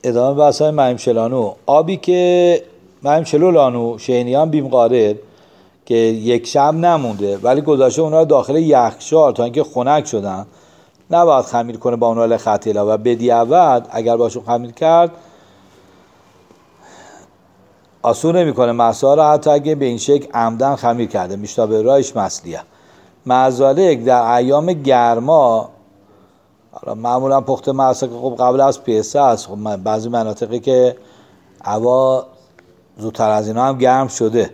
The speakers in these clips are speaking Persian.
ادامه بحث های مریم شلانو. آبی که مریم شلولانو شینیان بیم قارر که یک شب نمونده ولی گذاشته اونا داخل یخچال تا اینکه خنک شدن، نباید خمیر کنه با اونها لخطیلا و بدیعود اگر باشون خمیر کرد آسون نمی کنه مسائل را، حتی اگه به این شکل عمدن خمیر کرده میشتا به رایش مسلیه. معذالک در ایام گرما معمولا پخت مسا که خب قبل از پیسه است، خب بعضی مناطقی که هوا زودتر از اینا هم گرم شده،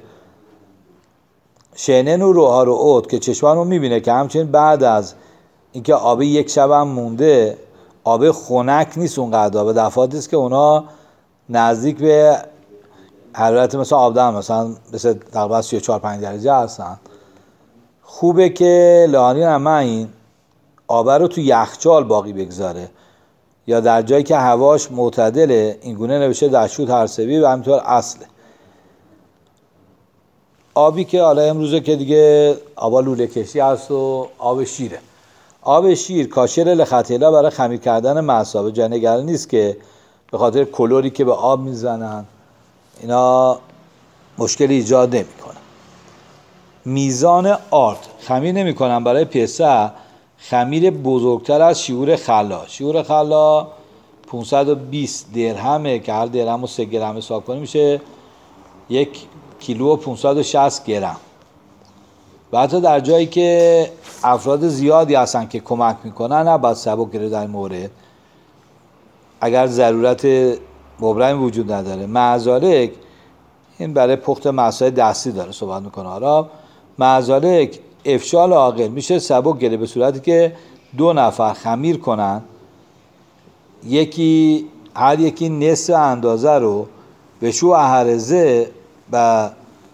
شینن و روها رو اوت که چشمان رو میبینه که همچنین بعد از اینکه آب یک شب هم مونده آب خنک نیست اونقدر، و دفعاتی است که اونا نزدیک به حرارت مثلا آبدم مثلا تقریبا 34-35 درجه هستن، خوبه که لانی هم این آب رو تو یخچال باقی بگذاره یا در جایی که هواش معتدله. اینگونه نوشته در شوت هرسوی و همینطور اصله. آبی که حالا امروزه که دیگه آبا لوله کشی هست و آب شیره. آب شیر کاشر لخطیلا برای خمیر کردن معصابه جنگل نیست که به خاطر کلوری که به آب میزنن اینا مشکلی ایجاد نمی کنن. میزان آرد خمیر نمی کنن برای پسه خمیر بزرگتر از شیور خلا. شیور خلا 520 درهمه که هر درهم رو 3 گرم حساب کنیم میشه 1 کیلو و 560 گرم. و حتی در جایی که افراد زیادی هستن که کمک میکنن نباید سبک گیره در مورد اگر ضرورت مبرم وجود نداره. معذالک این برای پخت مسای دستی داره صحبت میکنه. حالا معذالک افشال عاقل میشه سبک گیره به صورتی که 2 نفر خمیر کنن، هر یکی نصف اندازه رو به شو احرزه و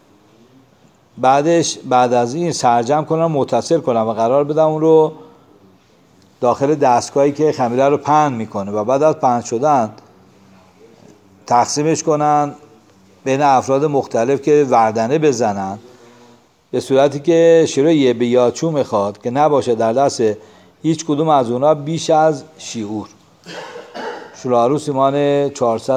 بعد از این سرجم کنن متصل کنن و قرار بدن اون رو داخل دستگاهی که خمیره رو پهن میکنه و بعد از پهن شدن تقسیمش کنن بین افراد مختلف که وردنه بزنن به صورتی که شروع به یاچو میخواد که نباشه در دست هیچ کدوم از اونا بیش از شیعور. شلارو سیمان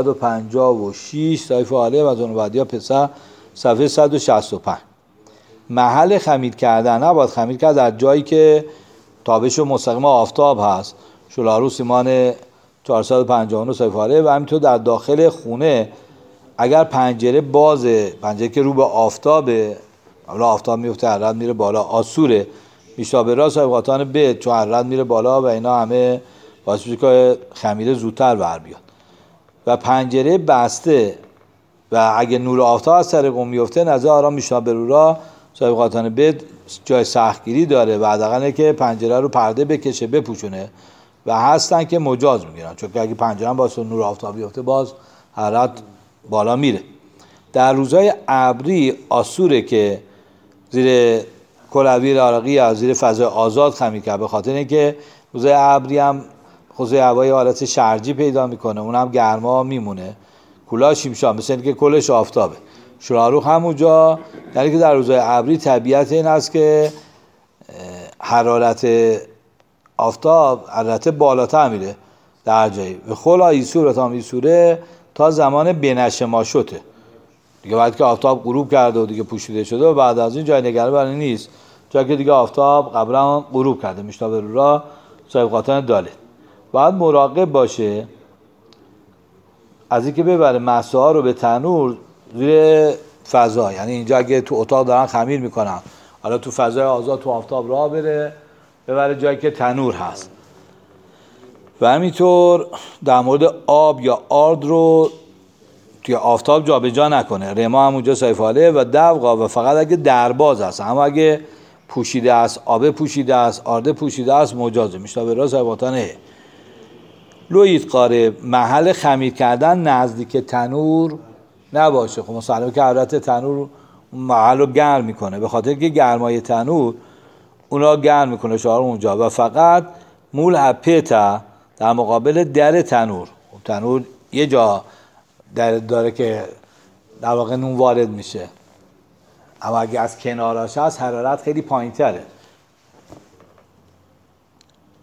456 صحیفه عالیه و زون بعدی ها پسه صفحه 165. محل خمیر کردن نباید خمیر کرد در جایی که تابش مستقیم آفتاب هست. شلارو سیمان 459 صحیفه عالیه و همینطور در داخل خونه اگر پنجره بازه، پنجره که رو به آفتابه، حالا آفتاب میفته حرارت میره بالا، آسوره میشتا به راست قاطان بید چون حرارت میره بالا و اینا همه باعث میشه که خمیره زودتر بر بیاد. و پنجره بسته و اگه نور آفتاب از طریق اون میفته نظر آرام میشتا به رو را صاحب قاطان بید جای سختگیری داره و حداقل که پنجره رو پرده بکشه بپوشونه و هستن که مجاز میگیرن چون که اگه پنجره هم باز نور آفتاب بیفته باز حرارت بالا میره. در روزهای ابری آسوره که زیر کلویر عراقی یا زیر فضای آزاد خمیر کرد به خاطر اینکه روزهای ابری هم خصوصی هوای حالت شرجی پیدا میکنه، اون هم گرما میمونه، کولا شیمشا مثل اینکه کلش آفتابه. شراروخ همونجا یعنی که در روزهای ابری طبیعت این است که حرارت آفتاب حرارت بالاتر میره در جایی و خلا ایسور تا میسوره تا زمان بنشما شده دیگه، بعد که آفتاب غروب کرده و دیگه پوشیده شده و بعد از این جای نگران برای نیست، جایی که دیگه آفتاب قبلا غروب کرده میشتا به رو را صاحب قاطن داله. باید مراقب باشه از اینکه ببره مسته ها رو به تنور زیر فضا، یعنی اینجا اگه تو اتاق دارن خمیر میکنن حالا تو فضای آزاد تو آفتاب راه ببره جایی که تنور هست. و همینطور در مورد آب یا آرد رو توی آفتاب جابجا نکنه. رما هم اونجا صیفاله و دبقا و فقط اگه درباز هست، اما اگه پوشیده است، آب پوشیده است، آرد پوشیده است مجازه میشه به راست وطنه. لویت قاره محل خمیر کردن نزدیک تنور نباشه. خب مسلمه که حرارت تنور محل رو گرم میکنه به خاطر که گرمای تنور اونا گرم میکنه شعار اونجا و فقط مول هپیتا در مقابل در تنور. تنور یه جا داره که در واقع نون وارد میشه، اما اگه از کناراش هست حرارت خیلی پایین تره.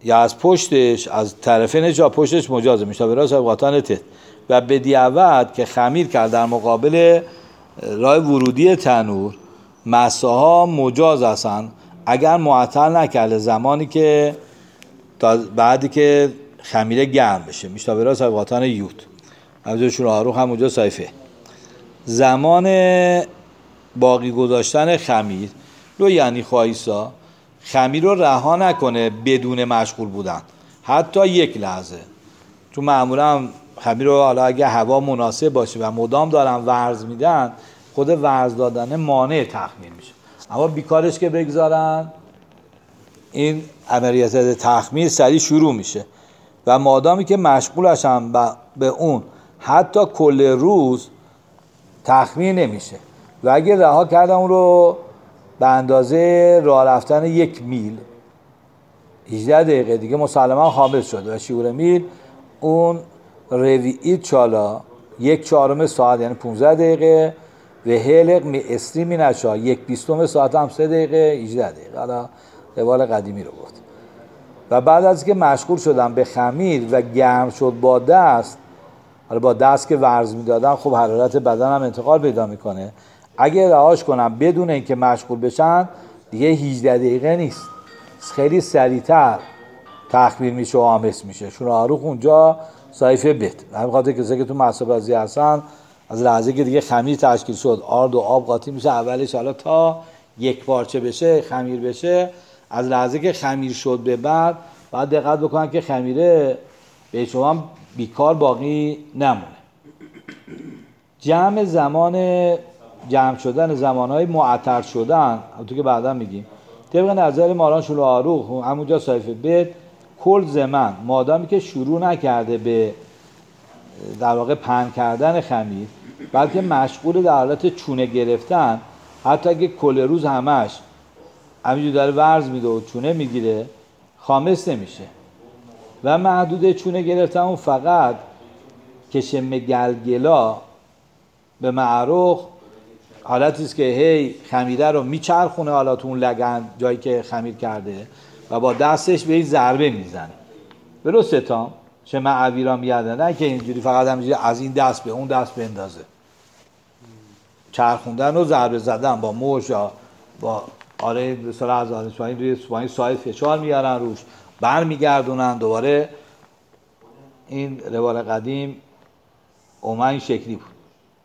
یا از پشتش، از طرفینش یا پشتش مجازه میشه به راست قاطان ت و به دیعوت که خمیر کرد در مقابل راه ورودی تنور مساها مجاز هستن اگر معطل نکرده زمانی که تا بعدی که خمیره گرم بشه میشه به راست قاطان یود همونجورشون آروخ هم اونجا صایفه زمان باقی گذاشتن خمیر رو یعنی خواهیسا خمیر رو رها نکنه بدون مشغول بودن حتی یک لحظه چون معمولا خمیر رو حالا اگه هوا مناسب باشه و مدام دارن ورز میدن خود ورز دادن مانع تخمیر میشه اما بیکارش که بگذارن این عملیات تخمیر سریع شروع میشه و مادامی که مشغولش هم به اون حتی کل روز تخمیر نمیشه و اگه رها کردن اون رو به اندازه راه رفتن 1 میل 18 دقیقه دیگه مسلما خامس شده و شیور میل اون رویی چالا 1/4 ساعت یعنی 15 دقیقه و هلق می استری می نشا 1/20 ساعت هم 3 دقیقه 18 دقیقه حالا روال قدیمی رو گفت و بعد از که مشغول شدم به خمیر و گرم شد با دست حالا با دست که ورز میدادن خب حرارت بدن هم انتقال پیدا میکنه اگه رهاش کنم بدون اینکه مشغول بشن دیگه 18 دقیقه نیست خیلی سریعتر تخمیر میشه و آمس میشه شون آروخ اونجا صایفه بت همین خاطر کسی که تو مصاب بازی هستن از لحظه که دیگه خمیر تشکیل شد آرد و آب قاطی میشه اولش حالا تا یک پارچه بشه خمیر بشه از لحظه که خمیر شد به بعد باید دقت بکنن که خمیره به شما بیکار باقی نمونه جمع شدن زمانهای معطر شدن همونطور که بعدا میگیم طبق نظر ماران شلو آروخ همونجا صایفه بت کل زمان مادامی که شروع نکرده به در واقع پهن کردن خمیر بلکه مشغول در حالت چونه گرفتن حتی اگه کل روز همش همینجور داره ورز میده و چونه میگیره خامس نمیشه و محدود چونه گرفتن اون فقط کشم گلگلا به معروخ حالتی است که هی خمیره رو میچرخونه حالا تو اون لگن جایی که خمیر کرده و با دستش به این ضربه میزنه درسته تا چه معویرا میاده نه که اینجوری فقط همینجوری از این دست به اون دست بندازه چرخوندن و ضربه زدن با موش یا با آره به صلاح از آنشوانی روی سوانی سایت فشار میارن روش برمیگردونن دوباره این روال قدیم اومن این شکلی بود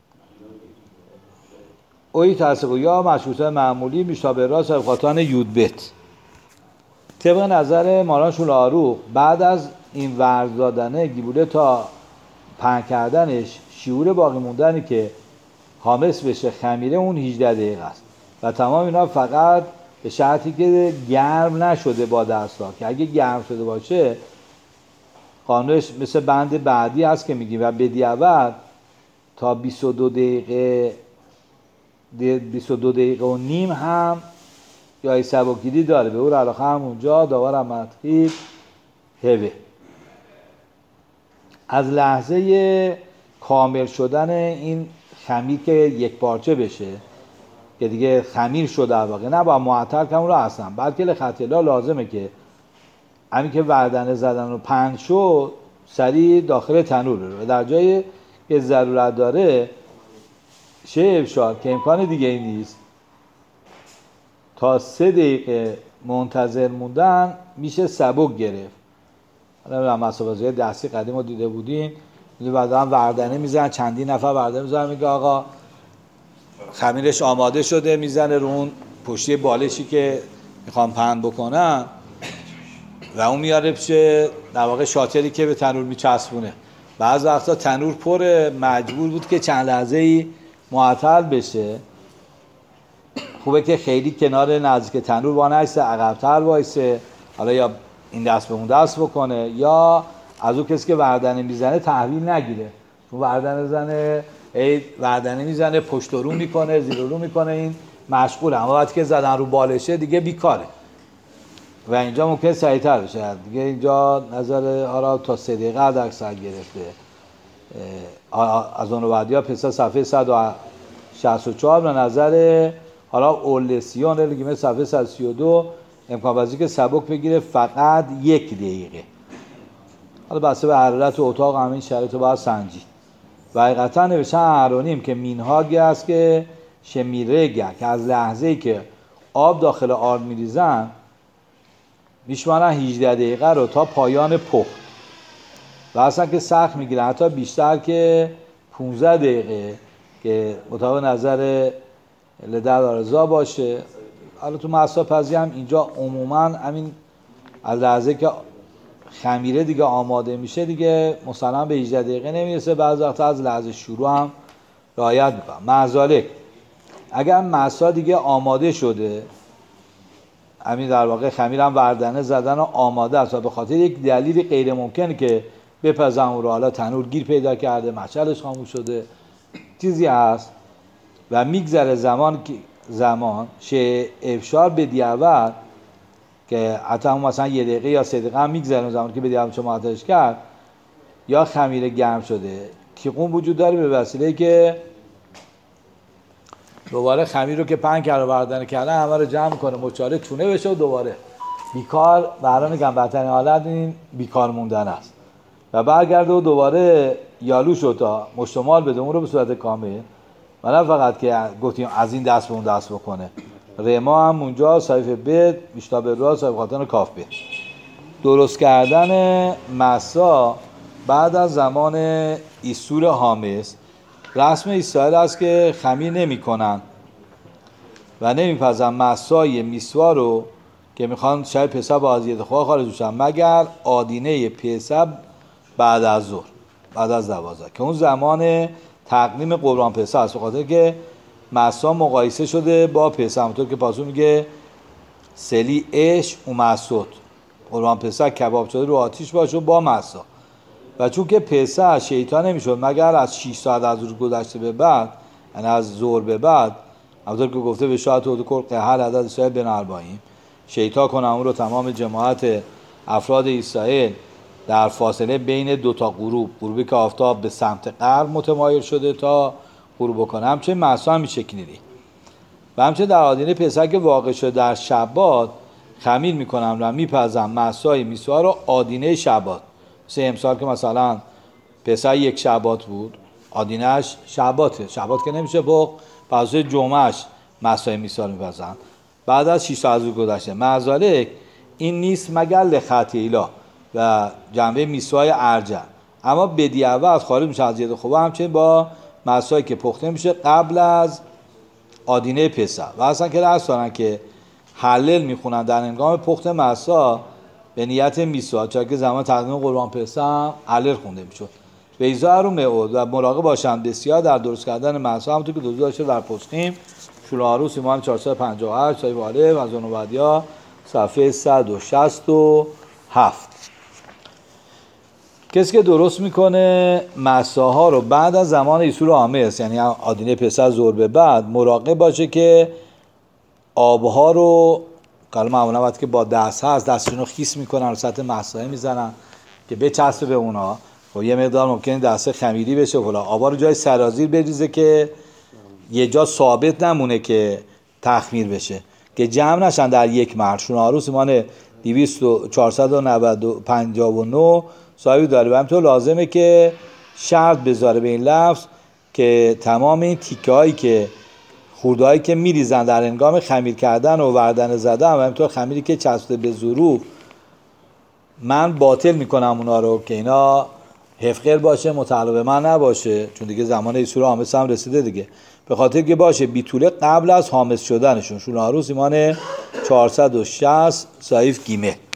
اوی تصبو یا مشروطه معمولی میشابه راست اوقاتان یودبت طبق نظر ماران شول آروخ بعد از این ورز دادنه گیبوله تا پهن کردنش شیور باقی موندنی که خامس بشه خمیره اون 18 دقیقه است و تمام اینا فقط به شرطی که گرم نشده با دستا که اگه گرم شده باشه قانونش مثل بند بعدی هست که میگیم و بدیعوت تا 22 دقیقه و نیم هم یا سبکگیری داره به اون علاقه هم اونجا داور مدخیل هوه از لحظه کامل شدن این خمیر که یک پارچه بشه که دیگه خمیر شده واقعا نه با معطل کم رو هستن بلکه لخطیلا لازمه که همین که وردنه زدن و پهن شد سریع داخل تنور بره و در جایی که ضرورت داره افشار که امکان دیگه ای نیست تا 3 دقیقه منتظر موندن میشه سبک گرفت نمیدونم مسابقه دستی قدیم رو دیده بودین بعدا وردنه میزن چندین نفر وردنه میزن میگه آقا خمیرش آماده شده میزنه رو اون پشتی بالشی که میخوام پهن بکنن و اون میاره پیش در واقع شاتری که به تنور میچسبونه بعض وقتا تنور پره مجبور بود که چند لحظه‌ای معطل بشه خوبه که خیلی کنار نزدیک تنور وانایسته عقب‌تر وایسه حالا یا این دست به اون دست بکنه یا از اون کسی که وردنه میزنه تحویل نگیره چون وردنه میزنه پشت رو میکنه زیر رو میکنه این مشغوله اما وقتی که زدن رو بالشه دیگه بیکاره و اینجا ممکن سریعتر بشه دیگه اینجا نظر آرا تا 3 دقیقه حد اکثر گرفته از اون بعدی ها پسا صفحه 164 به نظر حالا اولسیون لگیمه صفحه 132 امکان پذیر که سبک بگیره فقط 1 دقیقه. حالا بسته به حرارت اتاق همین شرایط رو باید سنجید. و حقیقتا نوشتن اهرونیم که مینهاگی است که شمیرگه که از لحظه‌ای که آب داخل آرد میریزن میشمارن 18 دقیقه رو تا پایان پخت و اصلا که سخت میگیرن، حتی بیشتر که 15 دقیقه که مطابق نظر لدر آرزا باشه. حالا تو مصرف پزی هم اینجا عموما همین از لحظه که خمیره دیگه آماده میشه دیگه مثلا به 18 دقیقه نمیرسه، بعضی وقتا از لحظه شروع هم رعایت میکنم. معذالک اگر مسا دیگه آماده شده، همین در واقع خمیر هم وردنه زدن و آماده است و به خاطر یک دلیل غیر ممکنه که بپزن اون رو، حالا تنور گیر پیدا کرده، مشعلش خاموش شده، چیزی هست و میگذره زمان افشار به دیعوت که حتی هم مثلا 1 دقیقه یا 3 دقیقه هم میگذره زمانی که به دیعوت شما آتش کرد، یا خمیر گرم شده کیقون وجود داره به وسیله که دوباره خمیر رو که پهن کرده وردنه کرده همه رو جمع کنه مچاله چونه بشه و دوباره بیکار برای میگم بدترین حالت این بیکار موندن است و برگرده و دوباره یالو شد تا مشتمال بده اون رو به صورت کامل و نه فقط که گفتیم از این دست به اون دست بکنه. رما هم اونجا صحیفه بد بیشتر به را صحیف خاطر کاف بد. درست کردن مسا بعد از زمان ایسور حامس رسم اسرائیل است که خمیر نمی کنن و نمیپزن مسای میسوا رو که میخوان شاید پسر با اذیت خدا خارج بشن مگر آدینه پسر بعد از ظهر بعد از 12 که اون زمان تقدیم قربان پسر است، به خاطر که مسا مقایسه شده با پسر، همونطور که پاسو میگه سلی اش و مسود قربان پسر کباب شده رو آتیش باشه با مسا و چون که پسر شیطان نمیشد مگر از 6 ساعت از روز گذشته به بعد، یعنی از ظهر به بعد، همونطور که گفته به شاعت اذکر هر عدد اسرائیل بن 40 شیطان کنه اون رو تمام جماعت افراد اسرائیل در فاصله بین 2 تا غروبی که آفتاب به سمت غرب متمایل شده تا غروب کنه، همچنین مسا هم میشکنیدی و همچنین در آدینه پسر که واقع شده در شبات خمیر میکنم و میپزم مسای میسوا رو آدینه شبات، مثل امسال که مثلا پسر 1 شبات بود آدینهش شباته، شبات که نمیشه بخ پس جمعهش مسای میسوا میپزن بعد از 6 ساعت گذشته. معذالک این نیست مگر لخطیلا و جنبه میسوای ارجع، اما بدیعوت خارج میشه از ید خوبه همچنین با مسایی که پخته میشه قبل از آدینه پسر و اصلا که درست دارن که حلل میخونن در هنگام پخت مسا به نیت میسوا، چون که زمان تقدیم قربان پسر حلل خونده میشد. بیزا رو معود و مراقب باشن بسیار در درست کردن مسا، همونطور که دوزی داشته در پسخیم شولهاروس ایمان 458 صحیح واله و زنوبدیا صفحه 167. کسی که درست میکنه مساها رو بعد از زمان ایسور حامس یعنی آدینه پسر ظهر به بعد مراقب باشه که آبها رو حالا معمولا وقتی که با دست هست دستشون رو خیس میکنن رو سطح مساحه میزنن که بچسبه به اونا، خب یه مقدار ممکنه دست خمیری بشه فلا آبها رو جای سرازیر بریزه که یه جا ثابت نمونه که تخمیر بشه که جمع نشن در یک مرد. شولهاروس ایمان 459 صاحبی داره و همینطور لازمه که شرط بذاره به این لفظ که تمام این تیکه هایی که خورده هایی که میریزن در هنگام خمیر کردن و وردن زدن و همینطور خمیری که چسبیده به ظروف من باطل میکنم اونا رو که اینا حفقر باشه متعلق به من نباشه، چون دیگه زمان ایسور حامس هم رسیده دیگه، به خاطر که باشه بیتوله قبل از حامس شدنشون. شولهاروس ایمان 460 صحیف گیمه.